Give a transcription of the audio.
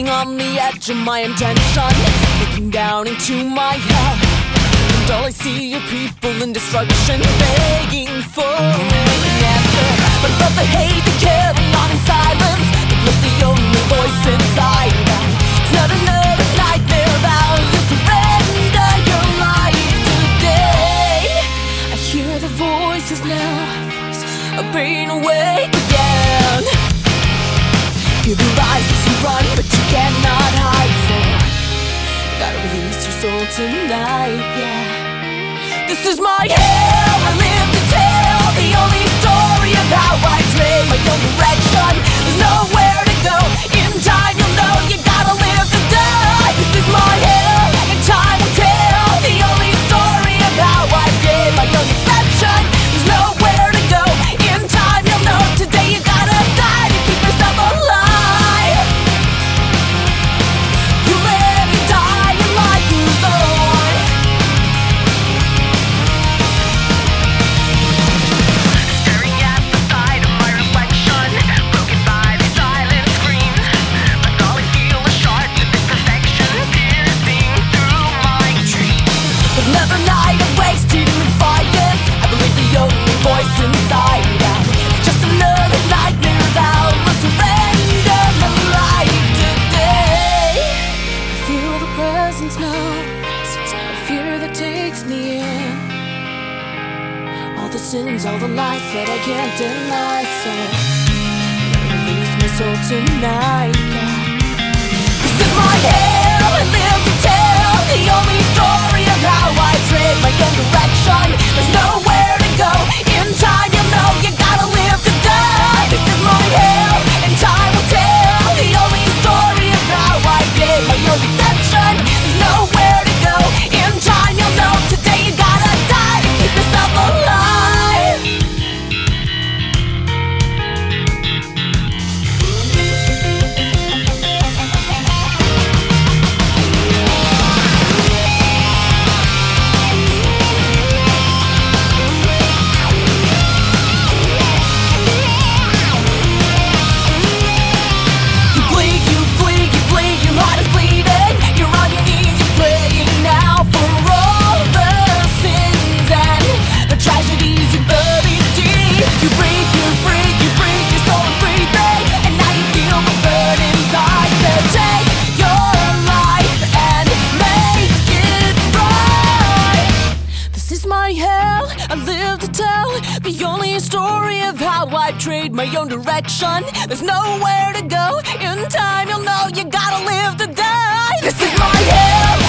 Standing on the edge of my intention, looking down into my hell, and all I see are people in destruction, begging for an answer. But above the hate, they carry on in silence. They put the only voice inside them. It's not another nightmare of how you surrender your life today. I hear the voices now, are being awake again. Feel the rise as you run, but you cannot hide, so gotta release your soul tonight, yeah. This is my hell, I live to tell the only story of how I trade my own direction. There's nowhere to go, in time you'll know you gotta live to die. This is my hell, and time will tell the only story of how I trade my own deception. There's nowhere to go, in time you'll know today you gotta die to keep yourself alive. Voice inside, it's just another nightmare of how I surrender my life today. I feel the presence now, a fear that takes me in. All the sins, all the lies that I can't deny, so let me release my soul tonight, yeah. This is my hell, I live to tell the only story of how I trade my own direction. There's nowhere to go, in time you know you gotta live to die. This is my hell, and time will tell the only story of how I did my own deception. There's nowhere to go, in time you'll know today you gotta die to keep yourself alive. The only story of how I trade my own direction. There's nowhere to go, in time you'll know you gotta live to die. This is my hell.